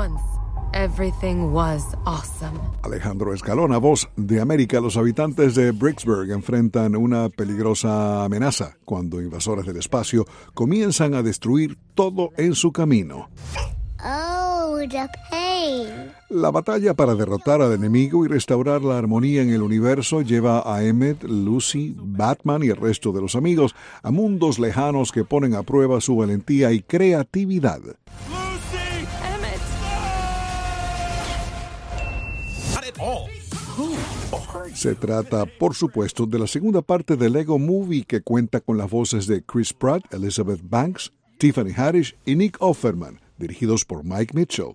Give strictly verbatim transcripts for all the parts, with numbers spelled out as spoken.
Once, everything was awesome. Alejandro Escalona, Voz de América. Los habitantes de Bricksburg enfrentan una peligrosa amenaza cuando invasores del espacio comienzan a destruir todo en su camino. Oh, the pain. La batalla para derrotar al enemigo y restaurar la armonía en el universo lleva a Emmett, Lucy, Batman y el resto de los amigos a mundos lejanos que ponen a prueba su valentía y creatividad. Lucy! Emmett! Not at all. Se trata, por supuesto, de la segunda parte de Lego Movie, que cuenta con las voces de Chris Pratt, Elizabeth Banks, Tiffany Haddish y Nick Offerman, dirigidos por Mike Mitchell.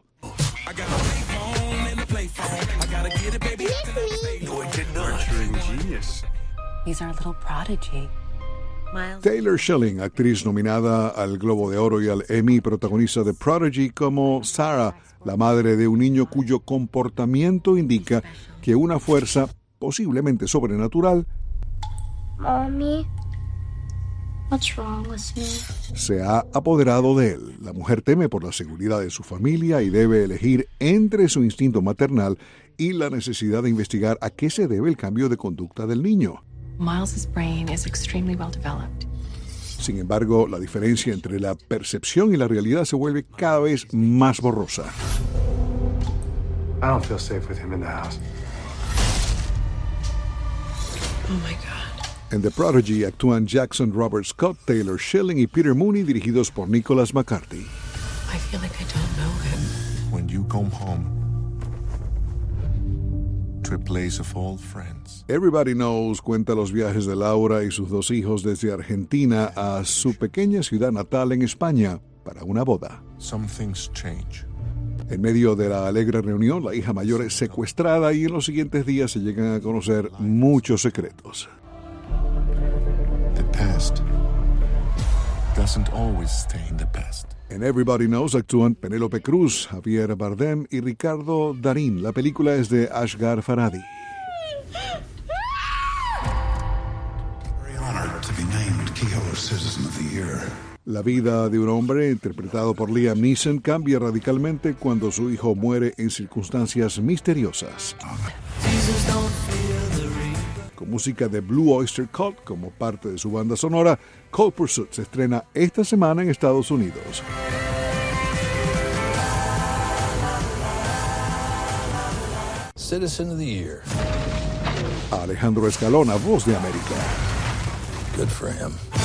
He's our little prodigy. Miles. Taylor Schilling, actriz nominada al Globo de Oro y al Emmy, protagoniza The Prodigy como Sarah, la madre de un niño cuyo comportamiento indica que una fuerza, posiblemente sobrenatural, Mommy, what's wrong with me? se ha apoderado de él. La mujer teme por la seguridad de su familia y debe elegir entre su instinto maternal y la necesidad de investigar a qué se debe el cambio de conducta del niño. Miles's brain is extremely well developed. Sin embargo, la diferencia entre la percepción y la realidad se vuelve cada vez más borrosa. I don't feel safe with him in the house. Oh my God. En The Prodigy actúan Jackson Robert Scott, Taylor Schilling y Peter Mooney, dirigidos por Nicholas McCarthy. I feel like I don't know him. When you come home to a place of old friends. Everybody Knows cuenta los viajes de Laura y sus dos hijos desde Argentina a su pequeña ciudad natal en España para una boda. Some things change. En medio de la alegre reunión, la hija mayor es secuestrada y en los siguientes días se llegan a conocer muchos secretos. The past doesn't always stay in the past. En Everybody Knows actúan Penélope Cruz, Javier Bardem y Ricardo Darín. La película es de Asghar Farhadi. Very honored to be named Kehoe Citizen of the Year. La vida de un hombre, interpretado por Liam Neeson, cambia radicalmente cuando su hijo muere en circunstancias misteriosas. Con música de Blue Oyster Cult como parte de su banda sonora, Cold Pursuit se estrena esta semana en Estados Unidos. Citizen of the Year. Alejandro Escalona, Voz de América. Good for him.